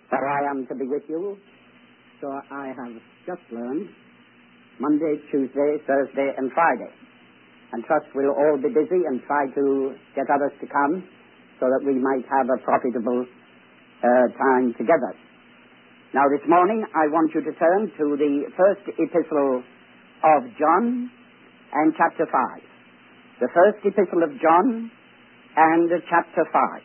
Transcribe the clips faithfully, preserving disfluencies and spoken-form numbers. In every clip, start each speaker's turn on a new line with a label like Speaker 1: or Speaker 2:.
Speaker 1: For I am to be with you, so I have just learned, Monday, Tuesday, Thursday, and Friday. And trust we'll all be busy and try to get others to come so that we might have a profitable uh, time together. Now this morning I want you to turn to the first epistle of John and chapter five. The first epistle of John and chapter five.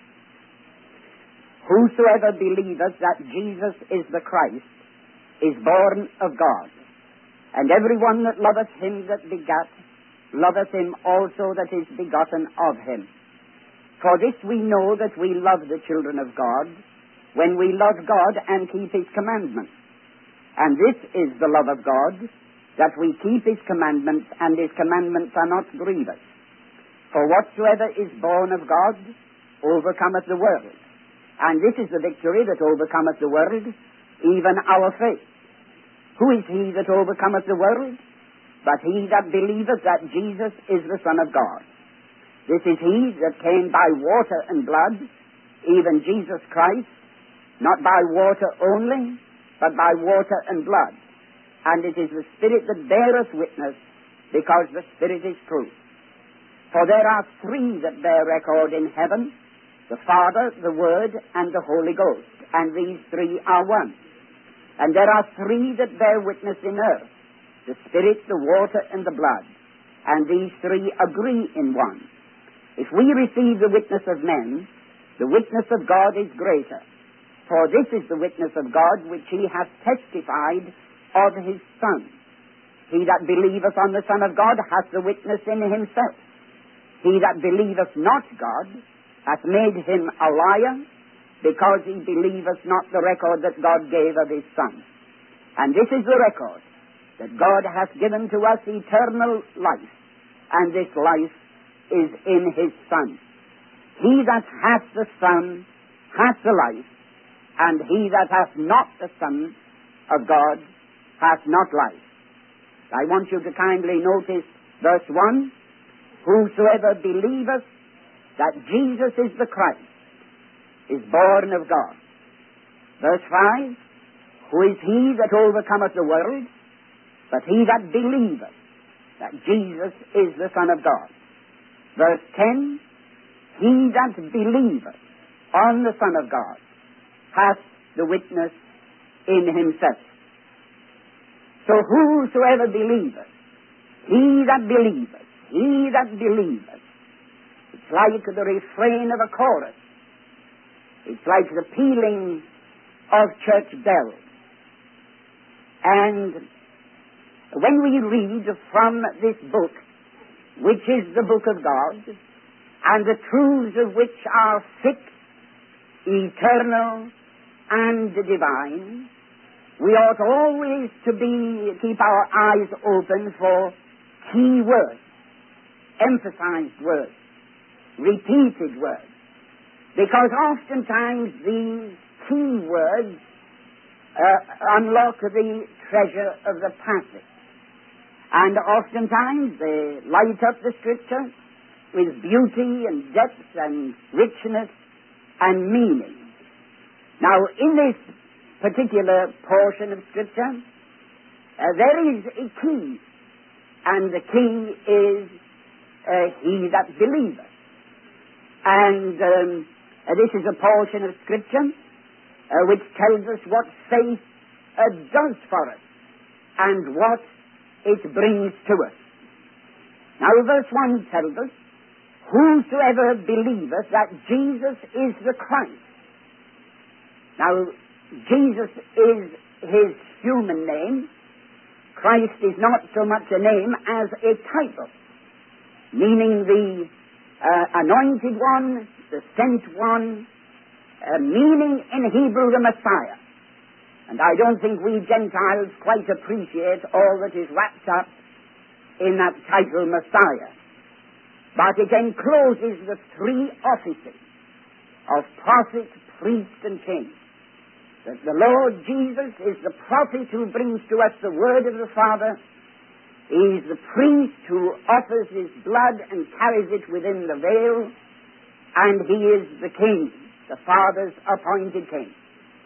Speaker 1: Whosoever believeth that Jesus is the Christ is born of God, and every one that loveth him that begat loveth him also that is begotten of him. For this we know that we love the children of God, when we love God and keep his commandments. And this is the love of God, that we keep his commandments, and his commandments are not grievous. For whatsoever is born of God overcometh the world. And this is the victory that overcometh the world, even our faith. Who is he that overcometh the world? But he that believeth that Jesus is the Son of God. This is he that came by water and blood, even Jesus Christ, not by water only, but by water and blood. And it is the Spirit that beareth witness, because the Spirit is truth. For there are three that bear record in heaven, the Father, the Word, and the Holy Ghost. And these three are one. And there are three that bear witness in earth, the Spirit, the water, and the blood. And these three agree in one. If we receive the witness of men, the witness of God is greater. For this is the witness of God which he hath testified of his Son. He that believeth on the Son of God hath the witness in himself. He that believeth not God hath made him a liar, because he believeth not the record that God gave of his Son. And this is the record, that God hath given to us eternal life, and this life is in his Son. He that hath the Son hath the life, and he that hath not the Son of God hath not life. I want you to kindly notice verse one, whosoever believeth that Jesus is the Christ is born of God. Verse five, who is he that overcometh the world? But he that believeth that Jesus is the Son of God. Verse ten, he that believeth on the Son of God hath the witness in himself. So whosoever believeth, he that believeth, he that believeth, it's like the refrain of a chorus. It's like the pealing of church bells. And when we read from this book, which is the book of God, and the truths of which are fixed, eternal, and divine, we ought always to be keep our eyes open for key words, emphasized words, repeated words, because oftentimes these key words uh, unlock the treasure of the passage, and oftentimes they light up the Scripture with beauty and depth and richness and meaning. Now, in this particular portion of Scripture, uh, there is a key, and the key is uh, he that believeth. And um, uh, this is a portion of Scripture uh, which tells us what faith uh, does for us and what it brings to us. Now verse one tells us, whosoever believeth that Jesus is the Christ. Now Jesus is his human name. Christ is not so much a name as a title, meaning the Uh, anointed one, the sent one, uh, meaning in Hebrew the Messiah. And I don't think we Gentiles quite appreciate all that is wrapped up in that title Messiah. But it encloses the three offices of prophet, priest, and king. That the Lord Jesus is the prophet who brings to us the word of the Father. He is the priest who offers his blood and carries it within the veil. And he is the king, the Father's appointed king.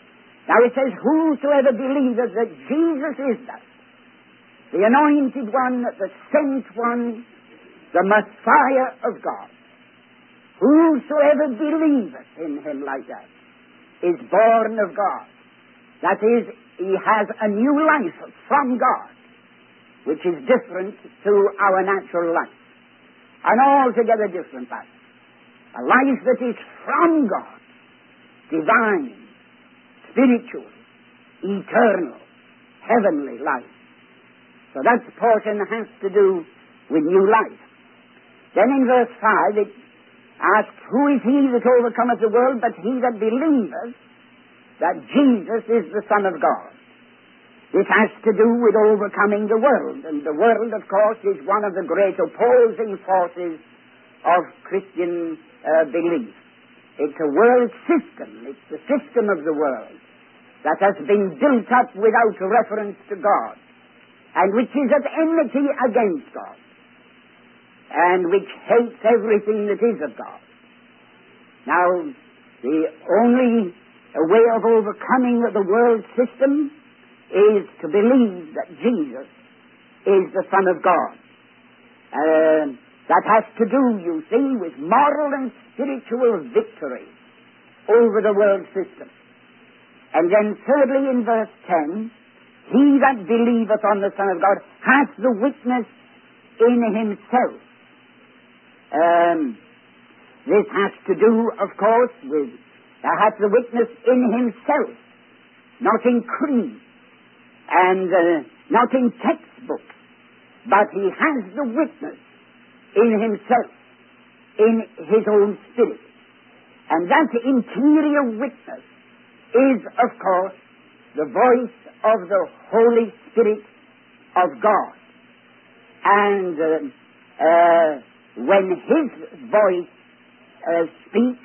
Speaker 1: Now it says, whosoever believeth that Jesus is that, the anointed one, the sent one, the Messiah of God, whosoever believeth in him like that is born of God. That is, he has a new life from God, which is different to our natural life. An altogether different life. A life that is from God, divine, spiritual, eternal, heavenly life. So that portion has to do with new life. Then in verse five it asks, who is he that overcometh the world but he that believeth that Jesus is the Son of God? This has to do with overcoming the world. And the world, of course, is one of the great opposing forces of Christian uh, belief. It's a world system. It's the system of the world that has been built up without reference to God, and which is at enmity against God, and which hates everything that is of God. Now, the only way of overcoming the world system is to believe that Jesus is the Son of God. Uh, that has to do, you see, with moral and spiritual victory over the world system. And then thirdly in verse ten, he that believeth on the Son of God hath the witness in himself. Um, this has to do, of course, with, uh, hath the witness in himself, not in creed, and uh, not in textbooks, but he has the witness in himself, in his own spirit. And that interior witness is, of course, the voice of the Holy Spirit of God. And uh, uh, when his voice uh, speaks,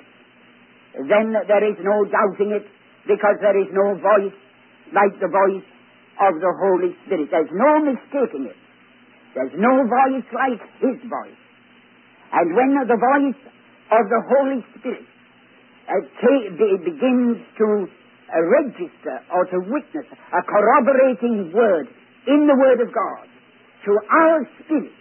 Speaker 1: then there is no doubting it, because there is no voice like the voice of the Holy Spirit. There's no mistaking it. There's no voice like his voice. And when the voice of the Holy Spirit uh, t- be- begins to uh, register or to witness a corroborating word in the Word of God to our spirit,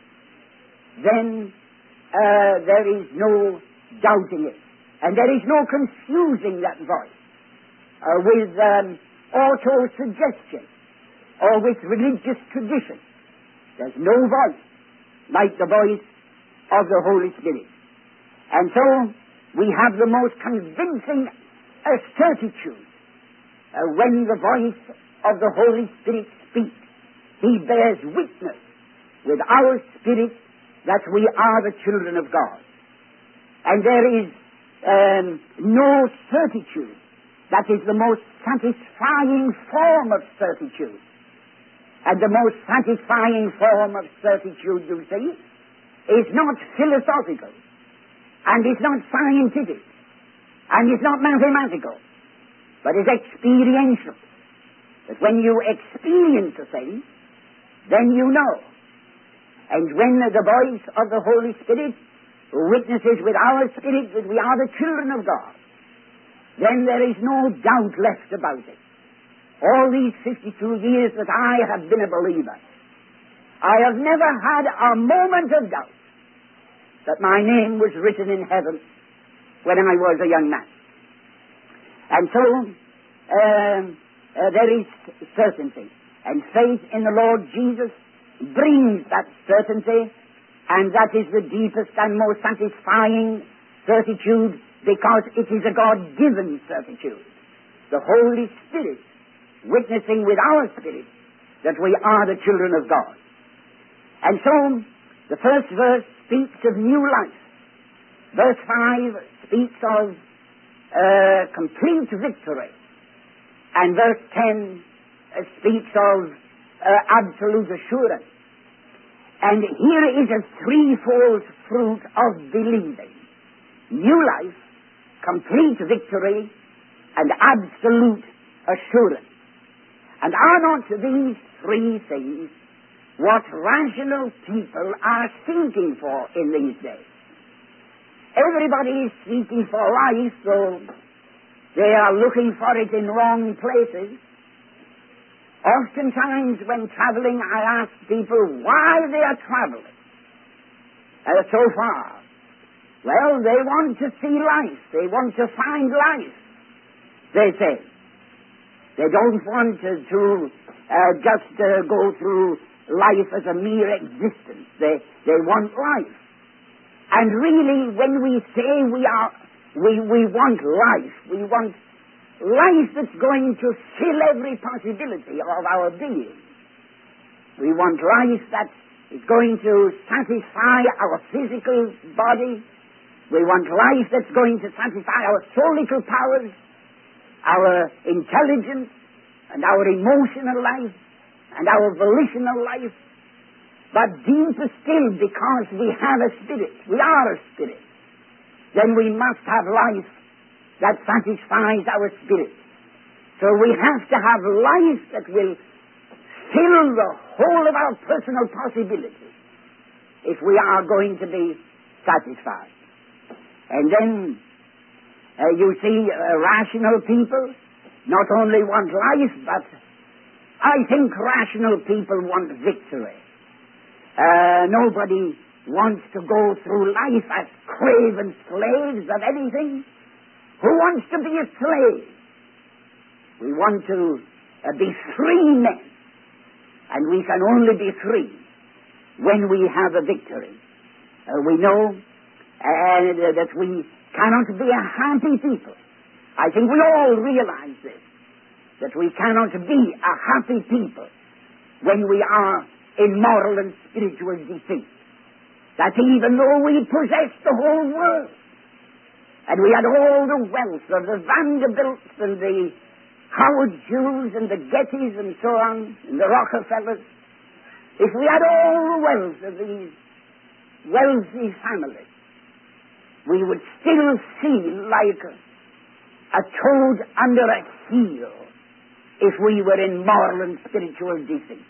Speaker 1: then uh, there is no doubting it. And there is no confusing that voice uh, with um, auto-suggestion or with religious tradition. There's no voice like the voice of the Holy Spirit. And so we have the most convincing uh, certitude uh, when the voice of the Holy Spirit speaks. He bears witness with our spirit that we are the children of God. And there is um, no certitude that is the most satisfying form of certitude. And the most satisfying form of certitude, you see, is not philosophical, and is not scientific, and is not mathematical, but is experiential. That when you experience a thing, then you know. And when the voice of the Holy Spirit witnesses with our spirit that we are the children of God, then there is no doubt left about it. All these fifty-two years that I have been a believer, I have never had a moment of doubt that my name was written in heaven when I was a young man. And so, uh, uh, there is certainty. And faith in the Lord Jesus brings that certainty, and that is the deepest and most satisfying certitude, because it is a God-given certitude. The Holy Spirit witnessing with our spirit that we are the children of God. And so, the first verse speaks of new life. Verse five speaks of uh, complete victory. And verse ten uh, speaks of uh, absolute assurance. And here is a threefold fruit of believing. New life, complete victory, and absolute assurance. And are not these three things what rational people are seeking for in these days? Everybody is seeking for life, though They are looking for it in wrong places. Oftentimes when traveling, I ask people why they are traveling uh, so far. Well, they want to see life. They want to find life, they say. They don't want to, to uh, just uh, go through life as a mere existence. They, they want life. And really, when we say we are, we, we want life, we want life that's going to fill every possibility of our being. We want life that is going to satisfy our physical body. We want life that's going to satisfy our soulical powers, our intelligence, and our emotional life, and our volitional life. But deeper still, because we have a spirit, we are a spirit, then we must have life that satisfies our spirit. So we have to have life that will fill the whole of our personal possibility if we are going to be satisfied. And then uh, you see uh, rational people not only want life, but I think rational people want victory. Uh, nobody wants to go through life as craven slaves of anything. Who wants to be a slave? We want to uh, be free men. And we can only be free when we have a victory. Uh, we know uh, that we cannot be a happy people. I think we all realize this, that we cannot be a happy people when we are in moral and spiritual defeat. That even though we possess the whole world, and we had all the wealth of the Vanderbilts and the Howard Hughes and the Gettys and so on, and the Rockefellers, if we had all the wealth of these wealthy families, we would still feel like a, a toad under a heel if we were in moral and spiritual defeat.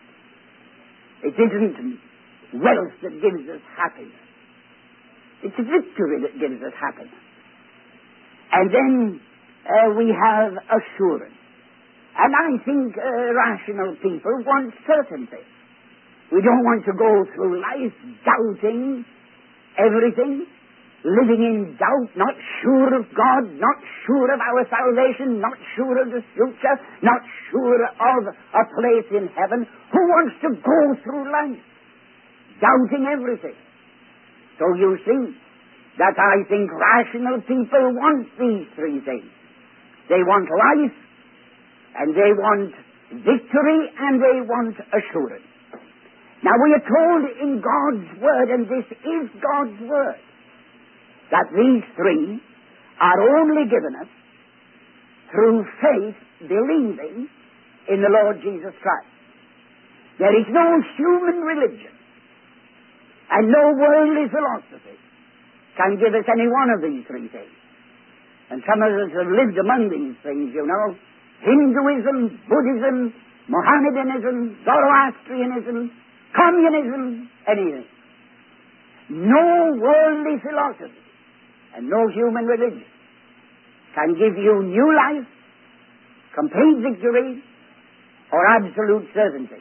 Speaker 1: It isn't wealth that gives us happiness. It's victory that gives us happiness. And then uh, we have assurance. And I think uh, rational people want certainty. We don't want to go through life doubting everything, living in doubt, not sure of God, not sure of our salvation, not sure of the future, not sure of a place in heaven. Who wants to go through life doubting everything? So you see that I think rational people want these three things. They want life, and they want victory, and they want assurance. Now we are told in God's Word, and this is God's Word, that these three are only given us through faith, believing in the Lord Jesus Christ. There is no human religion and no worldly philosophy can give us any one of these three things. And some of us have lived among these things, you know. Hinduism, Buddhism, Mohammedanism, Zoroastrianism, communism, anything. No worldly philosophy and no human religion can give you new life, complete victory, or absolute certainty.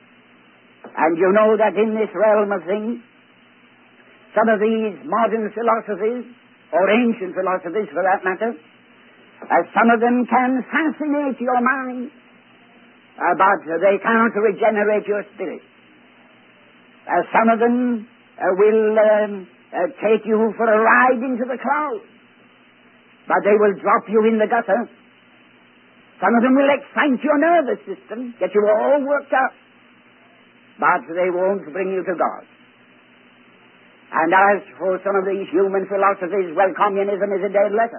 Speaker 1: And you know that in this realm of things, some of these modern philosophies, or ancient philosophies for that matter, as some of them can fascinate your mind, uh, but they cannot regenerate your spirit. Uh, some of them uh, will um, uh, take you for a ride into the clouds, but they will drop you in the gutter. Some of them will excite your nervous system, get you all worked up, but they won't bring you to God. And as for some of these human philosophies, well, communism is a dead letter.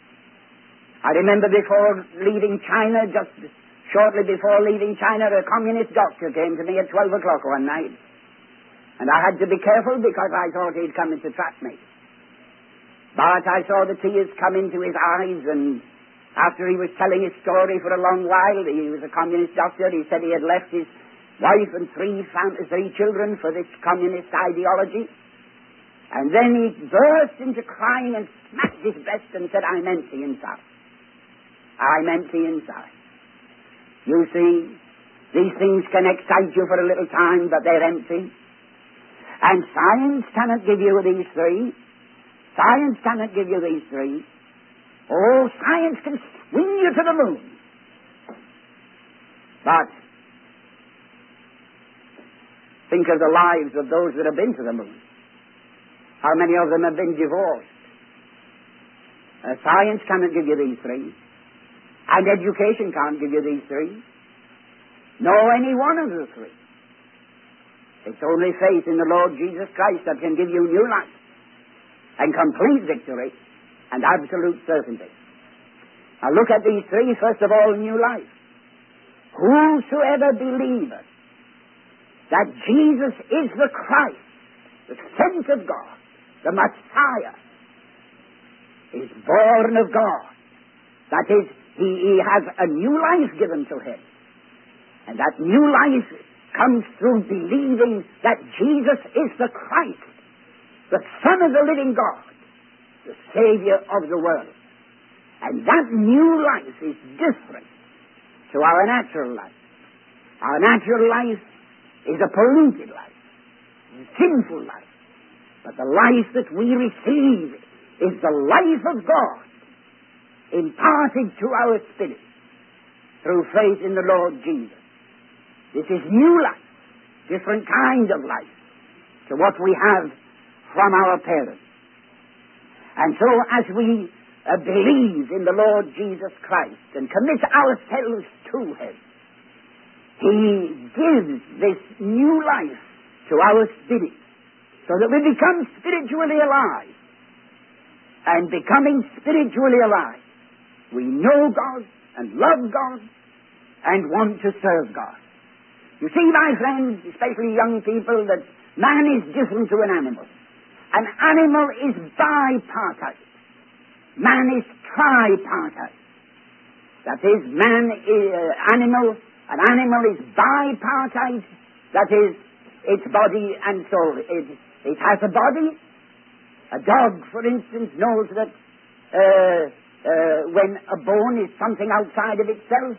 Speaker 1: I remember before leaving China, just shortly before leaving China, a communist doctor came to me at twelve o'clock one night. And I had to be careful because I thought he'd come in to trap me. But I saw the tears come into his eyes, and after he was telling his story for a long while, he was a communist doctor, he said he had left his wife and three, fam- three children for this communist ideology. And then he burst into crying and smacked his breast and said, "I'm empty inside." I'm empty inside. You see, these things can excite you for a little time, but they're empty. And science cannot give you these three. Science cannot give you these three. Oh, science can swing you to the moon. But think of the lives of those that have been to the moon. How many of them have been divorced? Uh, science cannot give you these three. And education can't give you these three. No, any one of the three. It's only faith in the Lord Jesus Christ that can give you new life and complete victory and absolute certainty. Now look at these three. First of all, new life. Whosoever believeth that Jesus is the Christ, the sent of God, the Messiah, is born of God. That is, he, he has a new life given to him. And that new life comes through believing that Jesus is the Christ, the Son of the living God, the Savior of the world. And that new life is different to our natural life. Our natural life is a polluted life, a sinful life. But the life that we receive is the life of God imparted to our spirit through faith in the Lord Jesus. This is new life, different kind of life to what we have from our parents. And so as we uh, believe in the Lord Jesus Christ and commit ourselves to Him, He gives this new life to our spirit so that we become spiritually alive. And becoming spiritually alive, we know God and love God and want to serve God. You see, my friends, especially young people, that man is different to an animal. An animal is bipartite. Man is tripartite. That is, man is uh, animal. An animal is bipartite. That is, its body and soul. It, it has a body. A dog, for instance, knows that uh, uh, when a bone is something outside of itself,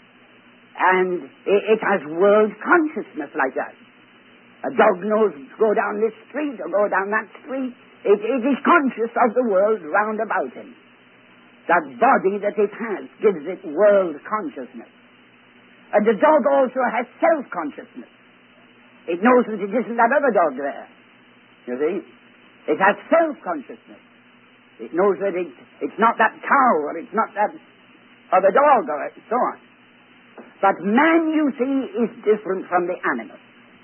Speaker 1: and it, it has world consciousness like that. A dog knows to go down this street or go down that street. It, it is conscious of the world round about him. That body that it has gives it world consciousness. And the dog also has self-consciousness. It knows that it isn't that other dog there. You see? It has self-consciousness. It knows that it, it's not that cow or it's not that other dog or so on. But man, you see, is different from the animal.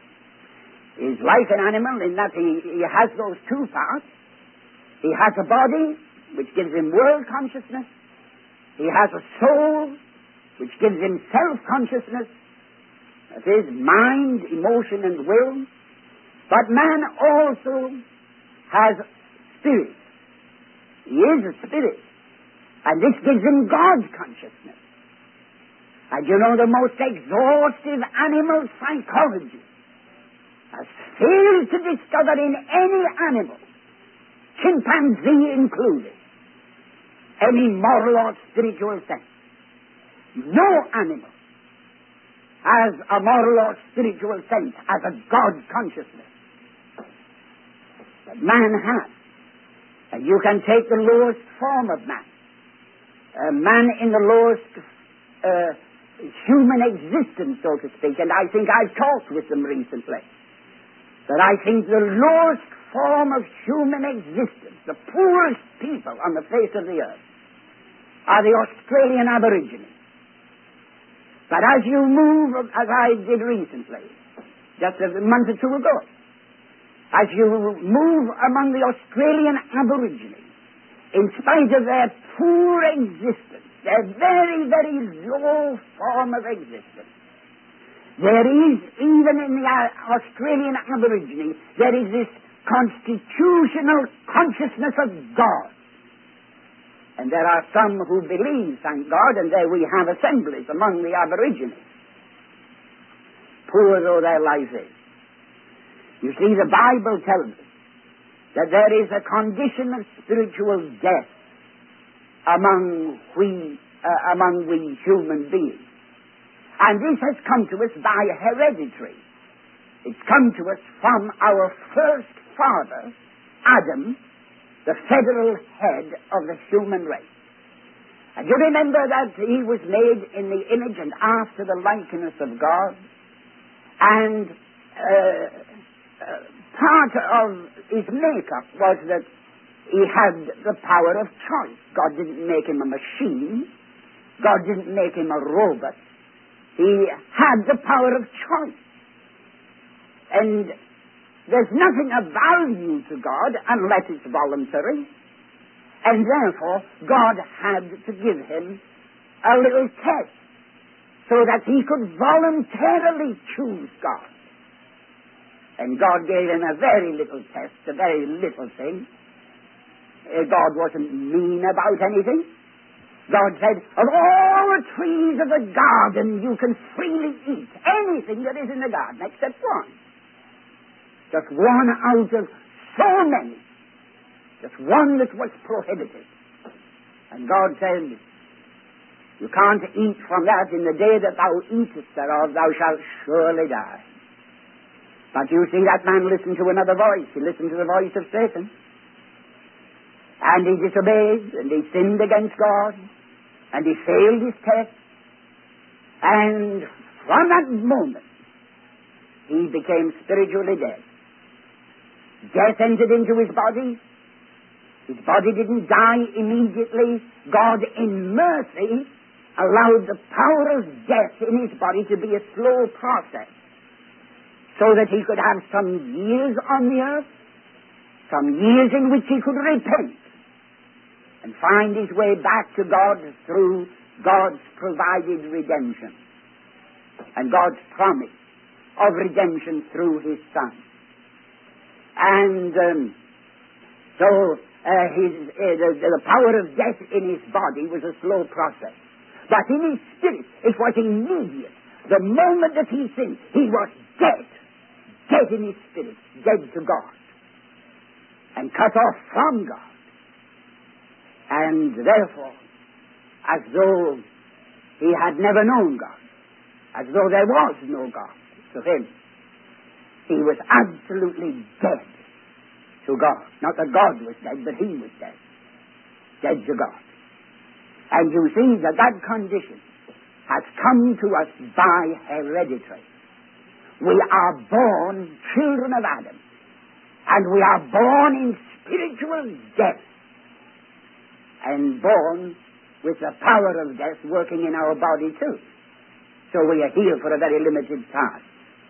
Speaker 1: He's like an animal in that he, he has those two parts. He has a body, which gives him world consciousness. He has a soul, which gives him self-consciousness. That is, mind, emotion, and will. But man also has spirit. He is a spirit. And this gives him God consciousness. And you know, the most exhaustive animal psychology has failed to discover in any animal, chimpanzee included, any moral or spiritual sense. No animal has a moral or spiritual sense, has a God consciousness. But man has. And you can take the lowest form of man. Uh, man in the lowest uh, human existence, so to speak, and I think I've talked with them recently, that I think the lowest form of human existence, the poorest people on the face of the earth, are the Australian Aborigines. But as you move, as I did recently, just a month or two ago, as you move among the Australian Aborigines, in spite of their poor existence, their very, very low form of existence, there is, even in the Australian Aborigine, there is this constitutional consciousness of God. And there are some who believe, thank God, and there we have assemblies among the Aborigines, poor though their life is. You see, the Bible tells us that there is a condition of spiritual death among we uh, among we human beings. And this has come to us by hereditary. It's come to us from our first father, Adam, the federal head of the human race. And you remember that he was made in the image and after the likeness of God. And uh, uh, part of his makeup was that he had the power of choice. God didn't make him a machine. God didn't make him a robot. He had the power of choice. And there's nothing of value to God unless it's voluntary. And therefore, God had to give him a little test so that he could voluntarily choose God. And God gave him a very little test, a very little thing. Uh, God wasn't mean about anything. God said, of all the trees of the garden you can freely eat anything that is in the garden except one. Just one out of so many. Just one that was prohibited. And God said, you can't eat from that. In the day that thou eatest thereof, thou shalt surely die. But you see, that man listened to another voice. He listened to the voice of Satan. And he disobeyed, and he sinned against God, and he failed his test. And from that moment, he became spiritually dead. Death entered into his body. His body didn't die immediately. God, in mercy, allowed the power of death in his body to be a slow process, so that he could have some years on the earth, some years in which he could repent, and find his way back to God through God's provided redemption, and God's promise of redemption through his Son. And um, so uh, his, uh, the, the power of death in his body was a slow process. But in his spirit, it was immediate. The moment that he sinned, he was dead. Dead in his spirit. Dead to God. And cut off from God. And therefore, as though he had never known God, as though there was no God to him, he was absolutely dead to God. Not that God was dead, but he was dead. Dead to God. And you see that that condition has come to us by hereditary. We are born children of Adam. And we are born in spiritual death. And born with the power of death working in our body too. So we are here for a very limited time.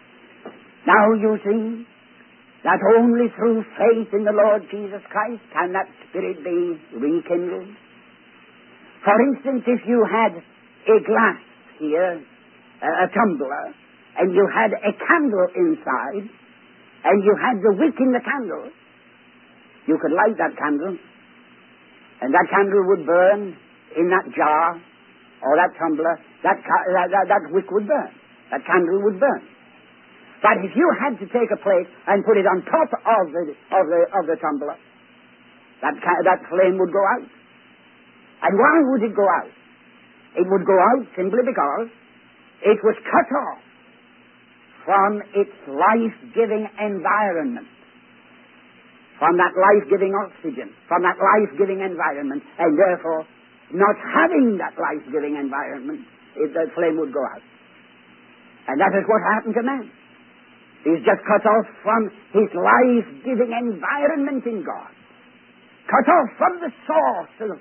Speaker 1: Now you see that only through faith in the Lord Jesus Christ can that spirit be rekindled. For instance, if you had a glass here, a tumbler, and you had a candle inside, and you had the wick in the candle, you could light that candle, and that candle would burn in that jar, or that tumbler, that, that, that, that wick would burn, that candle would burn. But if you had to take a plate and put it on top of the, of the, of the tumbler, that, that flame would go out. And why would it go out? It would go out simply because it was cut off from its life-giving environment, from that life-giving oxygen, from that life-giving environment, and therefore, not having that life-giving environment, it, the flame would go out. And that is what happened to man. He's just cut off from his life-giving environment in God, cut off from the source of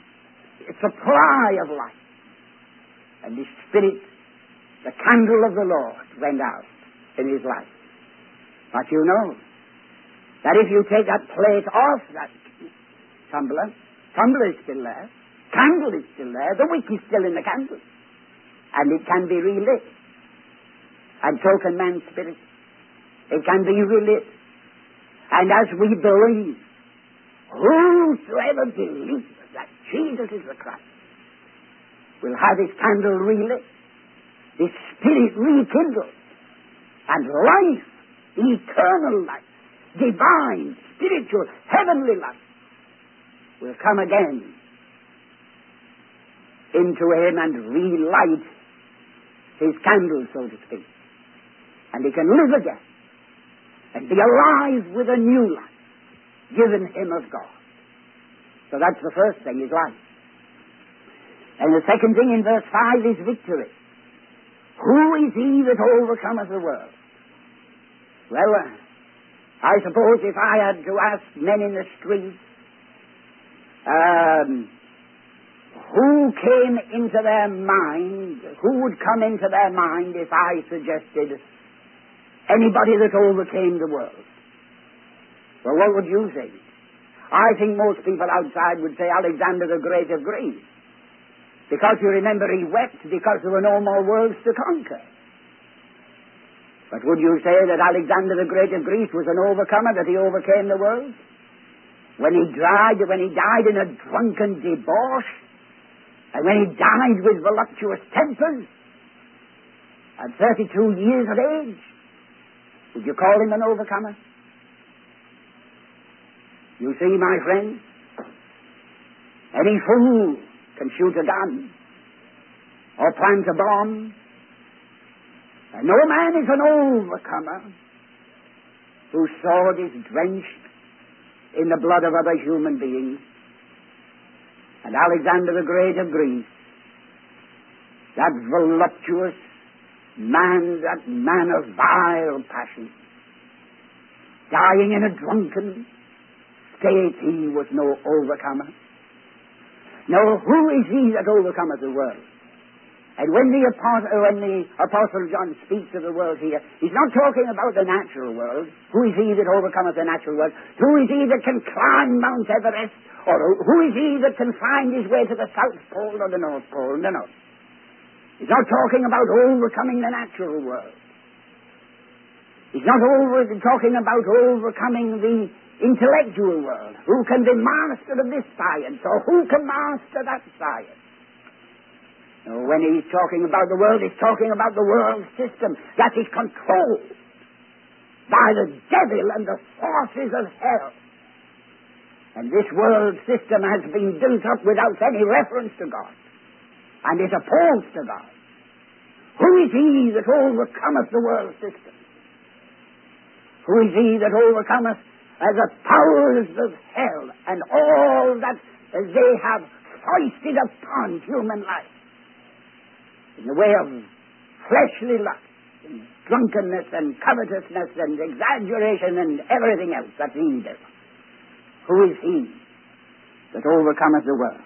Speaker 1: supply of life. And his spirit, the candle of the Lord, went out in his life. But you know that if you take that plate off that tumbler, tumbler is still there, candle is still there, the wick is still in the candle, and it can be relit. And so can man's spirit. It can be relit. And as we believe, whosoever believes that Jesus is the Christ will have his candle relit, his spirit rekindled, and life, eternal life, divine, spiritual, heavenly life will come again into him and relight his candle, so to speak. And he can live again and be alive with a new life given him of God. So that's the first thing, is life. And the second thing in verse five is victory. Who is he that overcometh the world? Well, uh, I suppose if I had to ask men in the street, um, who came into their mind, who would come into their mind if I suggested anybody that overcame the world? Well, what would you think? I think most people outside would say Alexander the Great of Greece. Because you remember he wept because there were no more worlds to conquer. But would you say that Alexander the Great of Greece was an overcomer, that he overcame the world? When he died, when he died in a drunken debauch, and when he died with voluptuous tempers, at thirty-two years of age, would you call him an overcomer? You see, my friends, any fool can shoot a gun or plant a bomb, and no man is an overcomer whose sword is drenched in the blood of other human beings. And Alexander the Great of Greece, that voluptuous man, that man of vile passion, dying in a drunken state, he was no overcomer. No, who is he that overcometh the world? And when the, apostle, when the Apostle John speaks of the world here, he's not talking about the natural world. Who is he that overcometh the natural world? Who is he that can climb Mount Everest? Or who is he that can find his way to the South Pole or the North Pole? No, no. He's not talking about overcoming the natural world. He's not over, talking about overcoming the intellectual world. Who can be master of this science, or who can master that science? No, when he's talking about the world, he's talking about the world system that is controlled by the devil and the forces of hell. And this world system has been built up without any reference to God, and is opposed to God. Who is he that overcometh the world system? Who is he that overcometh as the powers of hell and all that they have foisted upon human life in the way of fleshly lust and drunkenness and covetousness and exaggeration and everything else that's evil? Who is he that overcometh the world?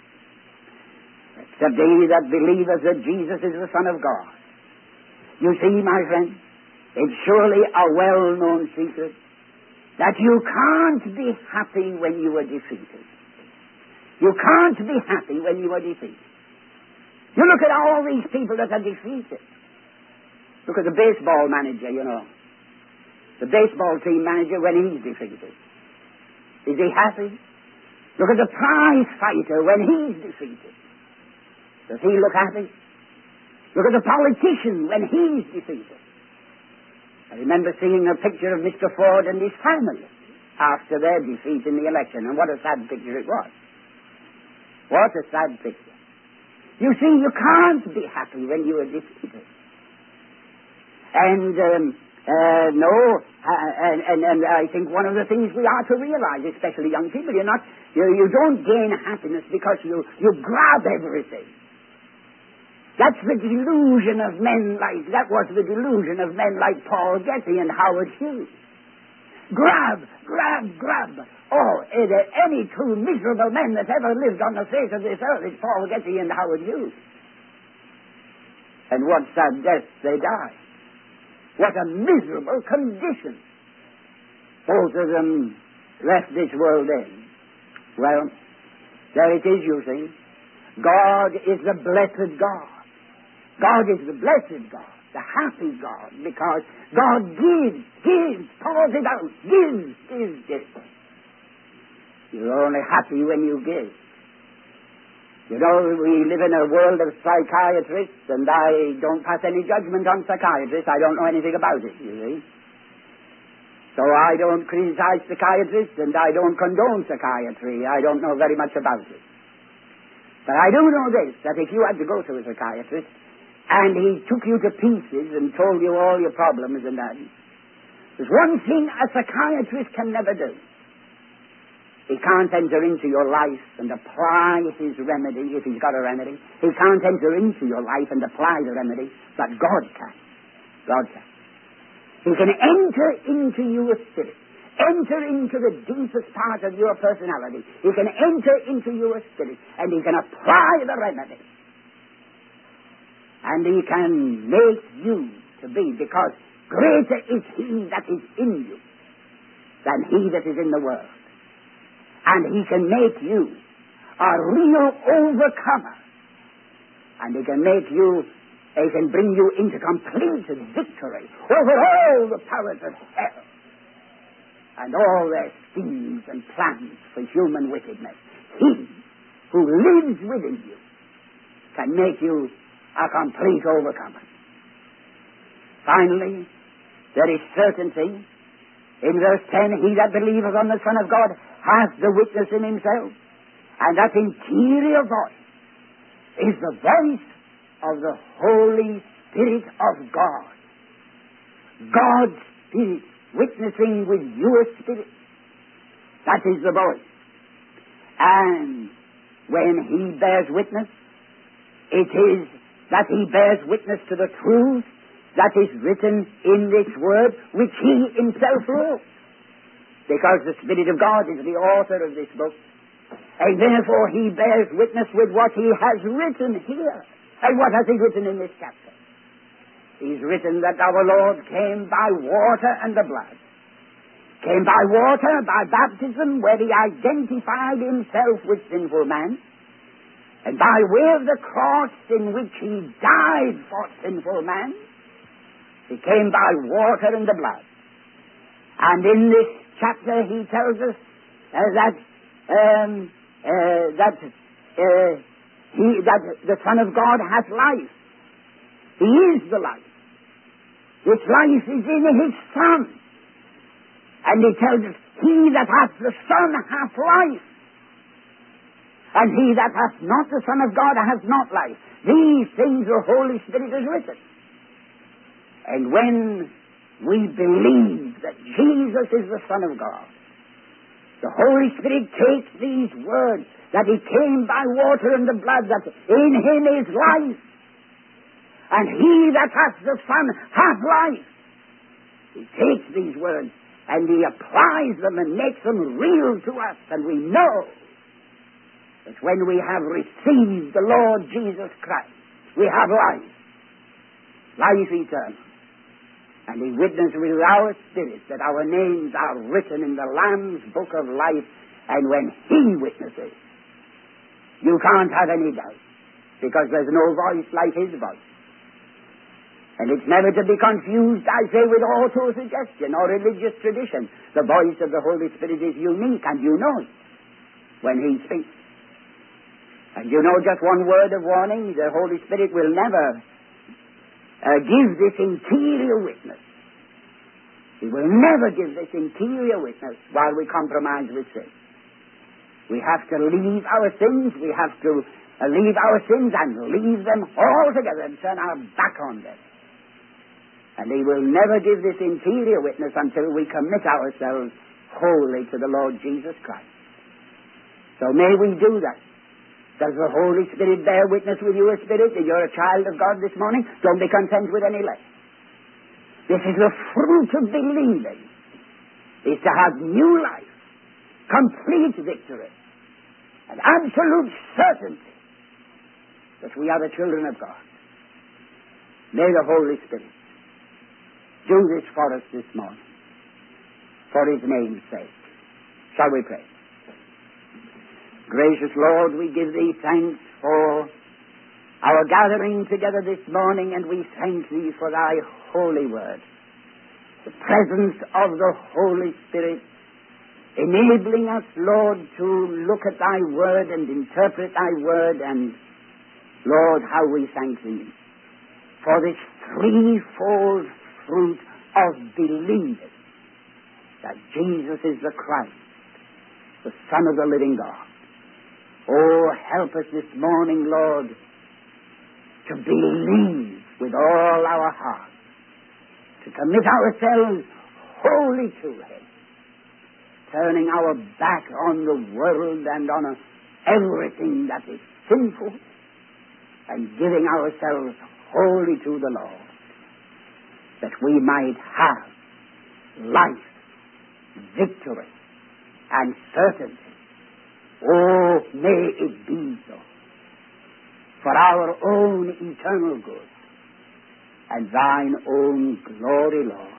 Speaker 1: Except he that believeth that Jesus is the Son of God. You see, my friend, it's surely a well-known secret that you can't be happy when you are defeated. You can't be happy when you are defeated. You look at all these people that are defeated. Look at the baseball manager, you know. The baseball team manager when he's defeated. Is he happy? Look at the prize fighter when he's defeated. Does he look happy? Look at the politician when he's defeated. I remember seeing a picture of Mister Ford and his family after their defeat in the election, and what a sad picture it was. What a sad picture. You see, you can't be happy when you are defeated. And, um, uh, no, uh, and, and, and I think one of the things we are to realize, especially young people, you're not, you, you don't gain happiness because you, you grab everything. That's the delusion of men like, that was the delusion of men like Paul Getty and Howard Hughes. Grab, grab, grab. Oh, are there any two miserable men that ever lived on the face of this earth? It's Paul Getty and Howard Hughes. And what sad death they died. What a miserable condition both of them left this world in. Well, there it is, you see. God is the blessed God. God is the blessed God, the happy God, because God gives, gives, pours it out, gives, gives, gives. You're only happy when you give. You know, we live in a world of psychiatrists, and I don't pass any judgment on psychiatrists. I don't know anything about it, you see. So I don't criticize psychiatrists, and I don't condone psychiatry. I don't know very much about it. But I do know this, that if you had to go to a psychiatrist and he took you to pieces and told you all your problems and that, there's one thing a psychiatrist can never do. He can't enter into your life and apply his remedy, if he's got a remedy. He can't enter into your life and apply the remedy, but God can. God can. He can enter into your spirit, enter into the deepest part of your personality. He can enter into your spirit, and he can apply the remedy. And he can make you to be, because greater is he that is in you than he that is in the world. And he can make you a real overcomer. And he can make you, he can bring you into complete victory over all the powers of hell and all their schemes and plans for human wickedness. He who lives within you can make you a complete overcomer. Finally, there is certainty. In verse ten, he that believeth on the Son of God hath the witness in himself. And that interior voice is the voice of the Holy Spirit of God. God's Spirit witnessing with your spirit. That is the voice. And when he bears witness, it is that he bears witness to the truth that is written in this word, which he himself wrote. Because the Spirit of God is the author of this book. And therefore he bears witness with what he has written here. And what has he written in this chapter? He's written that our Lord came by water and the blood. Came by water, by baptism, where he identified himself with sinful man. And by way of the cross in which he died for sinful man. He came by water and the blood. And in this chapter he tells us uh, that um, uh, that uh, he that the Son of God hath life. He is the life. This life is in his Son. And he tells us, he that hath the Son hath life. And he that hath not the Son of God hath not life. These things the Holy Spirit has written. And when we believe that Jesus is the Son of God, the Holy Spirit takes these words, that he came by water and the blood, that in him is life, and he that hath the Son hath life. He takes these words and he applies them and makes them real to us, and we know that when we have received the Lord Jesus Christ, we have life, life eternal. And he witnessed with our spirit that our names are written in the Lamb's book of life. And when he witnesses, you can't have any doubt, because there's no voice like his voice. And it's never to be confused, I say, with auto-suggestion or religious tradition. The voice of the Holy Spirit is unique, and you know it when he speaks. And you know, just one word of warning, the Holy Spirit will never Uh, give this interior witness. He will never give this interior witness while we compromise with sin. We have to leave our sins, we have to uh, leave our sins and leave them altogether and turn our back on them. And he will never give this interior witness until we commit ourselves wholly to the Lord Jesus Christ. So may we do that. Does the Holy Spirit bear witness with your spirit that you're a child of God this morning? Don't be content with any less. This is the fruit of believing, is to have new life, complete victory, and absolute certainty that we are the children of God. May the Holy Spirit do this for us this morning, for his name's sake. Shall we pray? Gracious Lord, we give thee thanks for our gathering together this morning, and we thank thee for thy holy word. The presence of the Holy Spirit enabling us, Lord, to look at thy word and interpret thy word, and Lord, how we thank thee for this threefold fruit of believing that Jesus is the Christ, the Son of the living God. Oh, help us this morning, Lord, to believe with all our heart, to commit ourselves wholly to Him, turning our back on the world and on everything that is sinful, and giving ourselves wholly to the Lord, that we might have life, victory, and certainty. Oh, may it be so, for our own eternal good and thine own glory, Lord.